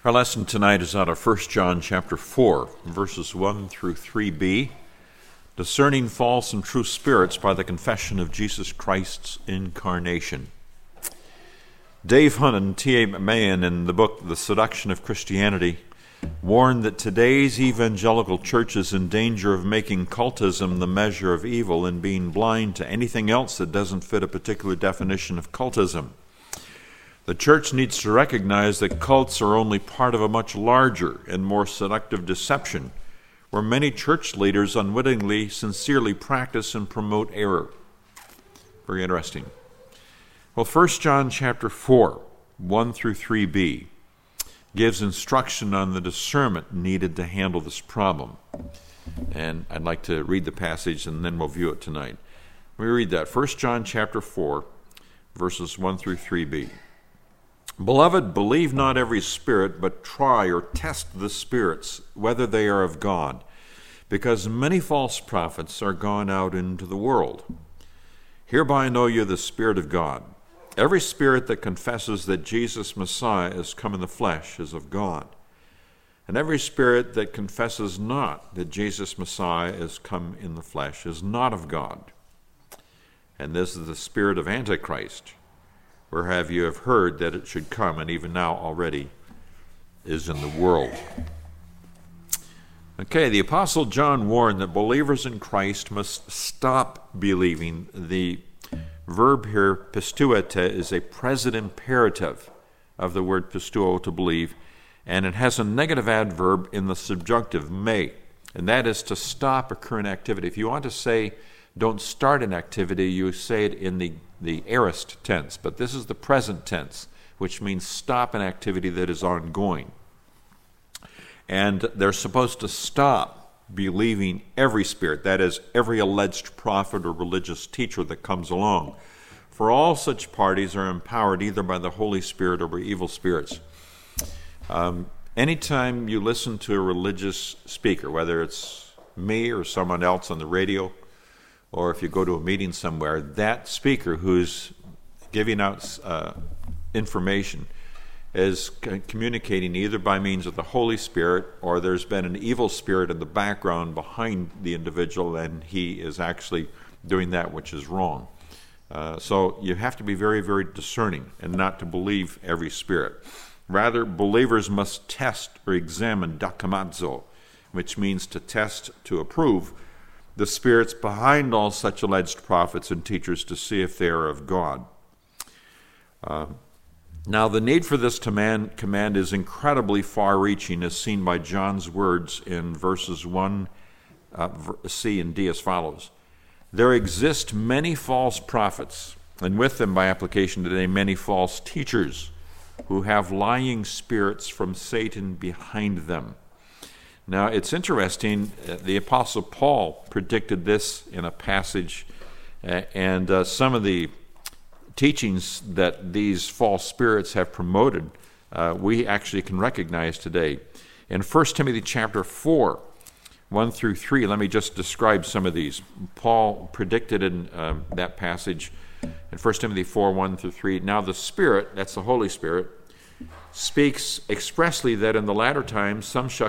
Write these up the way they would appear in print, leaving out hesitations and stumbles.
Our lesson tonight is out of 1 John chapter 4, verses 1 through 3b, discerning false and true spirits by the confession of Jesus Christ's incarnation. Dave Hunt and T.A. Mahan, in the book The Seduction of Christianity, warned that today's evangelical church is in danger of making cultism the measure of evil and being blind to anything else that doesn't fit a particular definition of cultism. The church needs to recognize that cults are only part of a much larger and more seductive deception where many church leaders unwittingly, sincerely practice and promote error. Very interesting. Well, 1 John chapter 4, 1 through 3b, gives instruction on the discernment needed to handle this problem. And I'd like to read the passage and then we'll view it tonight. Let me read that. 1 John chapter 4, verses 1 through 3b. Beloved, believe not every spirit, but try or test the spirits, whether they are of God, because many false prophets are gone out into the world. Hereby know you the Spirit of God. Every spirit that confesses that Jesus Messiah is come in the flesh is of God. And every spirit that confesses not that Jesus Messiah is come in the flesh is not of God. And this is the spirit of Antichrist, whereof you have heard that it should come, and even now already is in the world. Okay, the Apostle John warned that believers in Christ must stop believing. The verb here, pisteuete, is a present imperative of the word pisteuo, to believe, and it has a negative adverb in the subjunctive, may, and that is to stop a current activity. If you want to say don't start an activity, you say it in the aorist tense, but this is the present tense, which means stop an activity that is ongoing. And they're supposed to stop believing every spirit, that is, every alleged prophet or religious teacher that comes along. For all such parties are empowered either by the Holy Spirit or by evil spirits. Anytime you listen to a religious speaker, whether it's me or someone else on the radio, or if you go to a meeting somewhere, that speaker who's giving out information is communicating either by means of the Holy Spirit, or there's been an evil spirit in the background behind the individual, and he is actually doing that which is wrong. So you have to be very, very discerning and not to believe every spirit. Rather, believers must test or examine dokimazo, which means to test, to approve, the spirits behind all such alleged prophets and teachers to see if they are of God. Now, the need for this command is incredibly far-reaching, as seen by John's words in verses 1, C and D as follows. There exist many false prophets, and with them, by application today, many false teachers who have lying spirits from Satan behind them. Now, it's interesting, the Apostle Paul predicted this in a passage, and some of the teachings that these false spirits have promoted, we actually can recognize today. In 1 Timothy chapter 4, 1 through 3, let me just describe some of these. Paul predicted in that passage in 1 Timothy 4, 1 through 3, now the Spirit, that's the Holy Spirit, speaks expressly that in the latter times some shall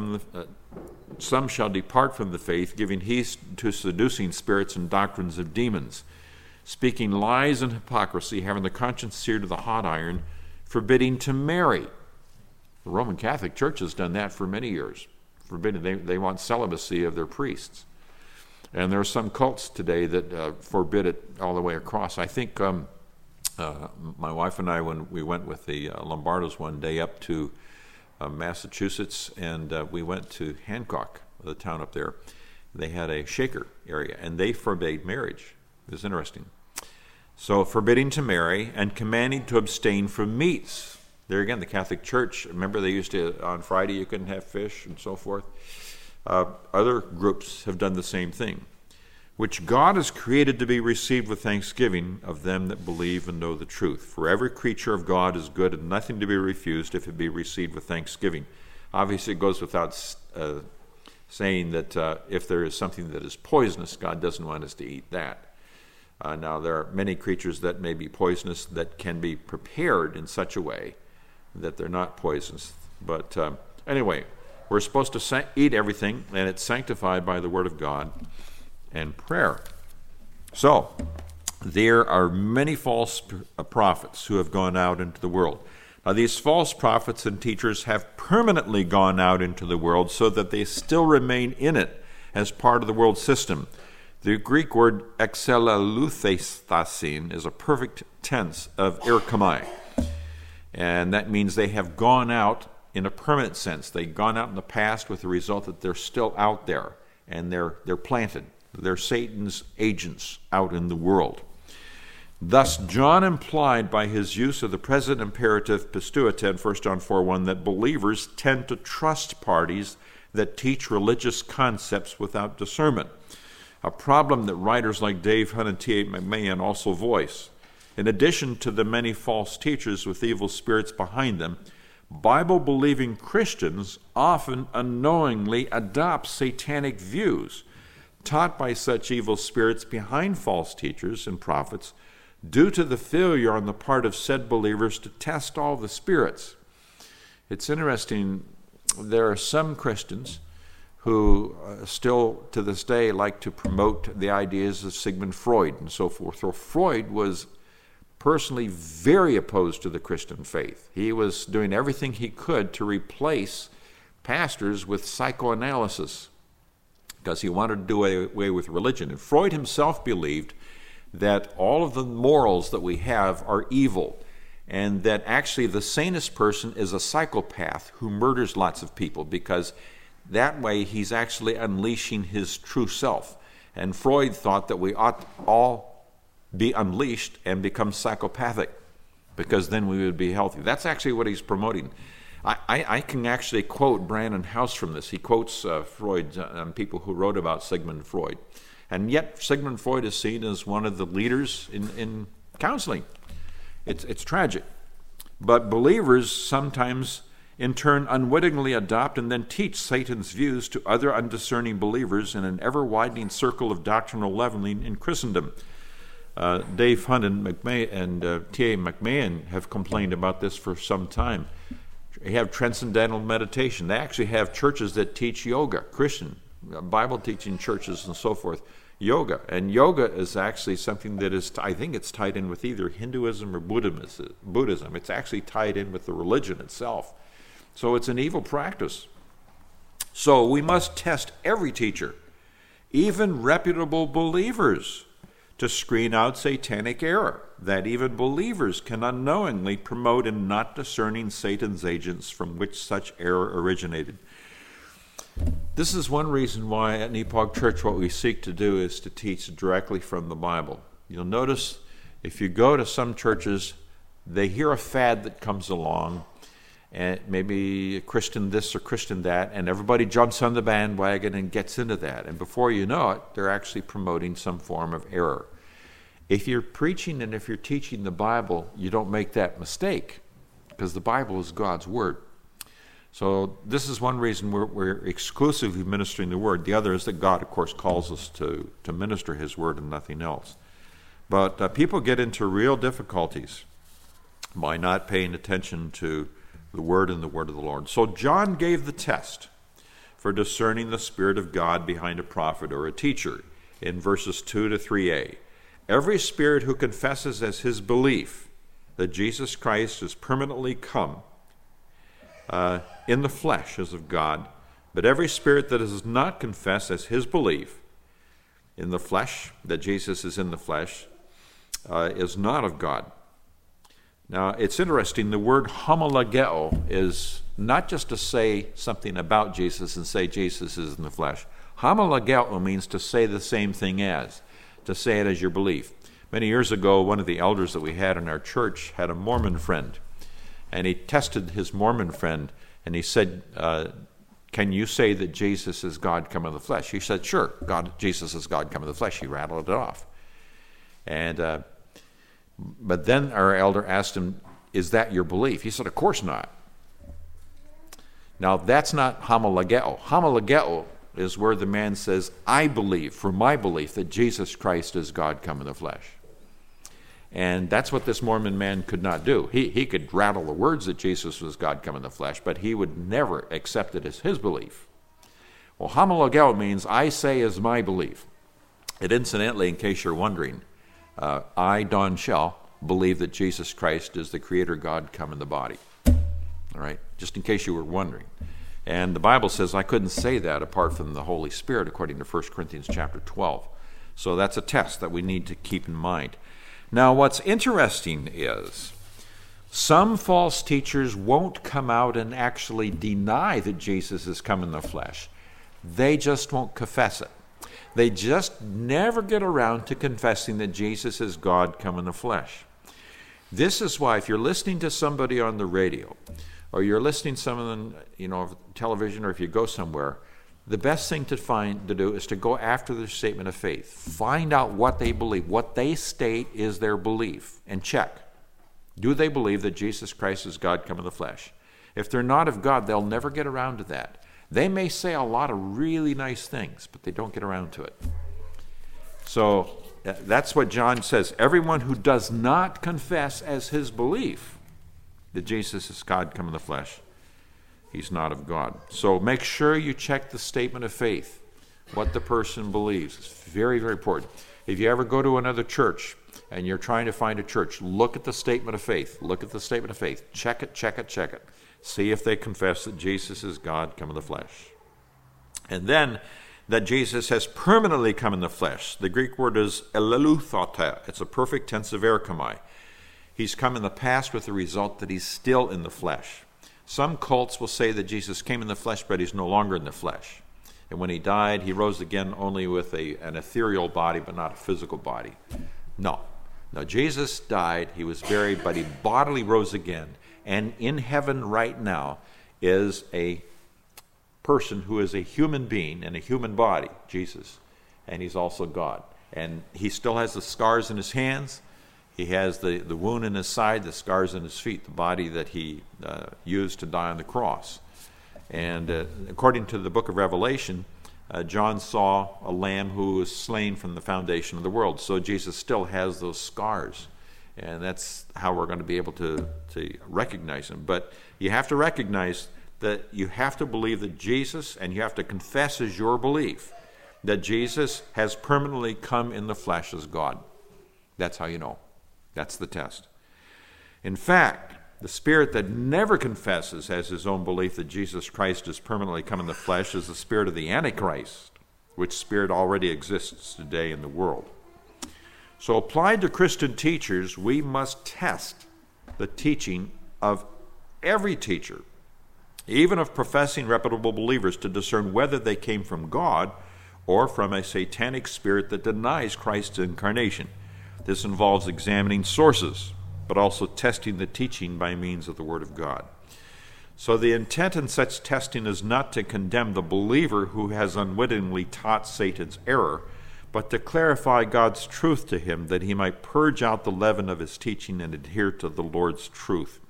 depart from the faith, giving heed to seducing spirits and doctrines of demons, speaking lies and hypocrisy, having the conscience seared to the hot iron, forbidding to marry. The Roman Catholic Church has done that for many years. Forbidden, they want celibacy of their priests. And there are some cults today that forbid it all the way across. I think my wife and I, when we went with the Lombardos one day up to Massachusetts, and we went to Hancock, the town up there, they had a Shaker area, and they forbade marriage. It was interesting. So forbidding to marry and commanding to abstain from meats. There again, the Catholic Church, remember they used to, on Friday you couldn't have fish and so forth. Other groups have done the same thing, which God has created to be received with thanksgiving of them that believe and know the truth. For every creature of God is good and nothing to be refused if it be received with thanksgiving. Obviously, it goes without saying that if there is something that is poisonous, God doesn't want us to eat that. Now, there are many creatures that may be poisonous that can be prepared in such a way that they're not poisonous. But anyway, we're supposed to eat everything, and it's sanctified by the Word of God and prayer. So, there are many false prophets who have gone out into the world. Now, these false prophets and teachers have permanently gone out into the world so that they still remain in it as part of the world system. The Greek word exelaluthestasin is a perfect tense of erchomai, and that means they have gone out in a permanent sense. They've gone out in the past with the result that they're still out there, and they're planted. They're Satan's agents out in the world. Thus, John implied by his use of the present imperative pisteueten, 1 John 4:1, that believers tend to trust parties that teach religious concepts without discernment, a problem that writers like Dave Hunt and T.A. McMahon also voice. In addition to the many false teachers with evil spirits behind them, Bible-believing Christians often unknowingly adopt satanic views taught by such evil spirits behind false teachers and prophets due to the failure on the part of said believers to test all the spirits. It's interesting, there are some Christians who still to this day like to promote the ideas of Sigmund Freud and so forth. So Freud was personally very opposed to the Christian faith. He was doing everything he could to replace pastors with psychoanalysis because he wanted to do away with religion. And Freud himself believed that all of the morals that we have are evil, and that actually the sanest person is a psychopath who murders lots of people, because that way he's actually unleashing his true self. And Freud thought that we ought all be unleashed and become psychopathic, because then we would be healthy. That's actually what he's promoting. I can actually quote Brandon House from this. He quotes Freud and people who wrote about Sigmund Freud. And yet Sigmund Freud is seen as one of the leaders in counseling. It's tragic. But believers sometimes, in turn, unwittingly adopt and then teach Satan's views to other undiscerning believers in an ever-widening circle of doctrinal leveling in Christendom. Dave Hunt and T.A. McMahon have complained about this for some time. They have transcendental meditation. They actually have churches that teach yoga, Christian, Bible-teaching churches and so forth, yoga. And yoga is actually something that is, I think it's tied in with either Hinduism or Buddhism. It's actually tied in with the religion itself. So it's an evil practice. So we must test every teacher, even reputable believers, to screen out satanic error that even believers can unknowingly promote in not discerning Satan's agents from which such error originated. This is one reason why at Nepog Church what we seek to do is to teach directly from the Bible. You'll notice if you go to some churches, they hear a fad that comes along, and maybe a Christian this or Christian that, and everybody jumps on the bandwagon and gets into that. And before you know it, they're actually promoting some form of error. If you're preaching and if you're teaching the Bible, you don't make that mistake, because the Bible is God's Word. So this is one reason we're exclusively ministering the Word. The other is that God, of course, calls us to minister His Word and nothing else. But people get into real difficulties by not paying attention to the Word and the Word of the Lord. So John gave the test for discerning the Spirit of God behind a prophet or a teacher in verses 2 to 3a. Every spirit who confesses as his belief that Jesus Christ is permanently come in the flesh is of God, but every spirit that does not confess as his belief in the flesh, that Jesus is in the flesh, is not of God. Now, it's interesting, the word homologeo is not just to say something about Jesus and say Jesus is in the flesh. Homologeo means to say the same thing as, to say it as your belief. Many years ago, one of the elders that we had in our church had a Mormon friend, and he tested his Mormon friend, and he said, can you say that Jesus is God come in the flesh? He said, sure, Jesus is God come in the flesh. He rattled it off. And but then our elder asked him, is that your belief? He said, of course not. Now, that's not homologeo. Homologeo is where the man says, I believe, for my belief, that Jesus Christ is God come in the flesh. And that's what this Mormon man could not do. He could rattle the words that Jesus was God come in the flesh, but he would never accept it as his belief. Well, homologeo means I say is my belief. And incidentally, in case you're wondering, I, Don Shell, believe that Jesus Christ is the Creator God come in the body. All right, just in case you were wondering. And the Bible says I couldn't say that apart from the Holy Spirit, according to 1 Corinthians chapter 12. So that's a test that we need to keep in mind. Now, what's interesting is some false teachers won't come out and actually deny that Jesus has come in the flesh. They just won't confess it. They just never get around to confessing that Jesus is God come in the flesh. This is why if you're listening to somebody on the radio, or you're listening to someone, television, or if you go somewhere, the best thing to do is to go after their statement of faith. Find out what they believe. What they state is their belief, and check. Do they believe that Jesus Christ is God come in the flesh? If they're not of God, they'll never get around to that. They may say a lot of really nice things, but they don't get around to it. So that's what John says. Everyone who does not confess as his belief that Jesus is God come in the flesh, he's not of God. So make sure you check the statement of faith, what the person believes. It's very, very important. If you ever go to another church and you're trying to find a church, look at the statement of faith. Look at the statement of faith. Check it, check it, check it. See if they confess that Jesus is God come in the flesh. And then that Jesus has permanently come in the flesh. The Greek word is eleleuthota. It's a perfect tense of erchomai. He's come in the past with the result that he's still in the flesh. Some cults will say that Jesus came in the flesh, but he's no longer in the flesh. And when he died, he rose again only with an ethereal body, but not a physical body. No, Jesus died, he was buried, but he bodily rose again. And in heaven right now is a person who is a human being and a human body, Jesus. And he's also God. And he still has the scars in his hands. He has the wound in his side, the scars in his feet, the body that he used to die on the cross. And according to the book of Revelation, John saw a lamb who was slain from the foundation of the world. So Jesus still has those scars. And that's how we're going to be able to recognize him. But you have to recognize that you have to believe that Jesus, and you have to confess as your belief, that Jesus has permanently come in the flesh as God. That's how you know. That's the test. In fact, the spirit that never confesses as his own belief that Jesus Christ has permanently come in the flesh is the spirit of the Antichrist, which spirit already exists today in the world. So applied to Christian teachers, we must test the teaching of every teacher, even of professing reputable believers, to discern whether they came from God or from a satanic spirit that denies Christ's incarnation. This involves examining sources, but also testing the teaching by means of the Word of God. So the intent in such testing is not to condemn the believer who has unwittingly taught Satan's error, but to clarify God's truth to him, that he might purge out the leaven of his teaching and adhere to the Lord's truth.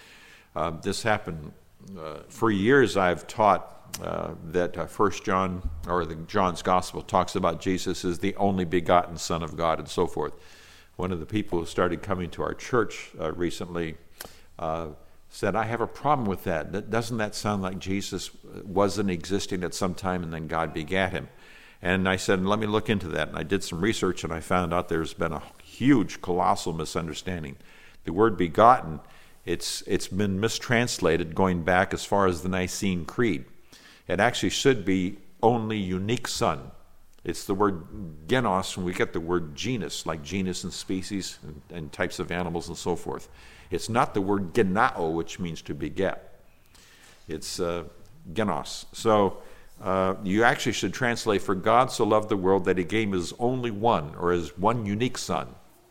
This happened for years. I've taught that 1 John, or John's Gospel, talks about Jesus as the only begotten Son of God and so forth. One of the people who started coming to our church recently said, I have a problem with that. Doesn't that sound like Jesus wasn't existing at some time and then God begat him? And I said, let me look into that. And I did some research, and I found out there's been a huge, colossal misunderstanding. The word begotten, it's been mistranslated going back as far as the Nicene Creed. It actually should be only unique son. It's the word genos, and we get the word genus, like genus and species and types of animals and so forth. It's not the word genao, which means to beget. It's genos. So you actually should translate, for God so loved the world that he gave his only one, or his one unique son,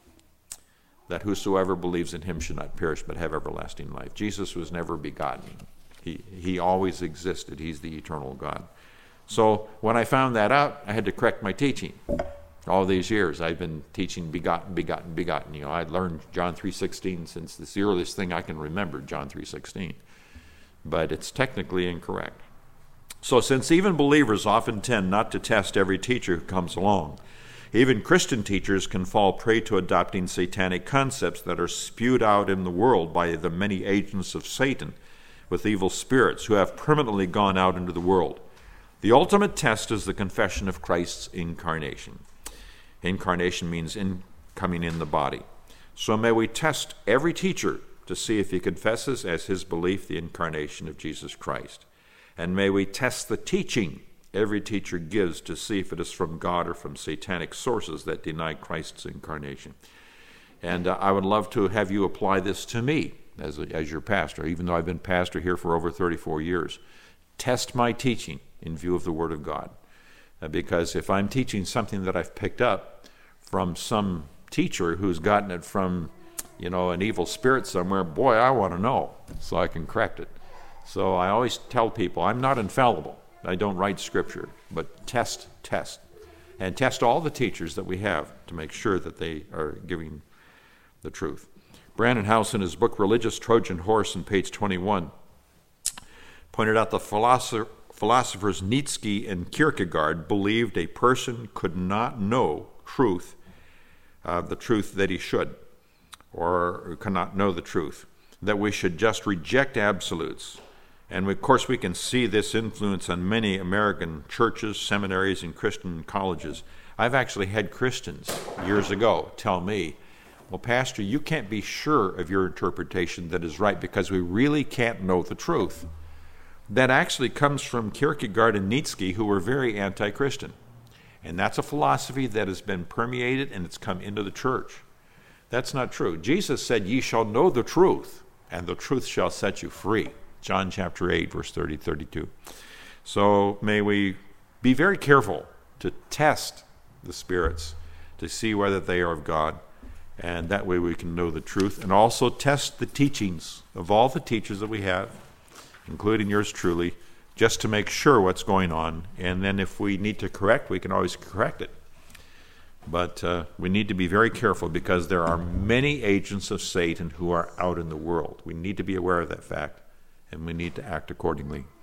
that whosoever believes in him should not perish but have everlasting life. Jesus was never begotten. He always existed. He's the eternal God. So when I found that out, I had to correct my teaching. All these years I've been teaching begotten, begotten, begotten. I learned John 3:16 since it's the earliest thing I can remember, John 3:16. But it's technically incorrect. So since even believers often tend not to test every teacher who comes along, Even Christian teachers can fall prey to adopting satanic concepts that are spewed out in the world by the many agents of Satan with evil spirits who have permanently gone out into the world. The ultimate test is the confession of Christ's incarnation. Incarnation means coming in the body. So may we test every teacher to see if he confesses as his belief the incarnation of Jesus Christ. And may we test the teaching every teacher gives to see if it is from God or from satanic sources that deny Christ's incarnation. And I would love to have you apply this to me as your pastor, even though I've been pastor here for over 34 years. Test my teaching in view of the Word of God. Because if I'm teaching something that I've picked up from some teacher who's gotten it from, an evil spirit somewhere, boy, I want to know so I can correct it. So I always tell people, I'm not infallible. I don't write Scripture, but test. And test all the teachers that we have to make sure that they are giving the truth. Brandon House, in his book, Religious Trojan Horse, on page 21, pointed out the philosophers Nietzsche and Kierkegaard believed a person could not know truth, the truth that he should, or cannot know the truth, that we should just reject absolutes. And of course, we can see this influence on many American churches, seminaries, and Christian colleges. I've actually had Christians years ago tell me, well, Pastor, you can't be sure of your interpretation that is right because we really can't know the truth. That actually comes from Kierkegaard and Nietzsche, who were very anti-Christian. And that's a philosophy that has been permeated and it's come into the church. That's not true. Jesus said, ye shall know the truth, and the truth shall set you free. John chapter 8, verse 30-32. So may we be very careful to test the spirits to see whether they are of God, and that way we can know the truth, and also test the teachings of all the teachers that we have, including yours truly, just to make sure what's going on. And then if we need to correct, we can always correct it. But we need to be very careful because there are many agents of Satan who are out in the world. We need to be aware of that fact, and we need to act accordingly.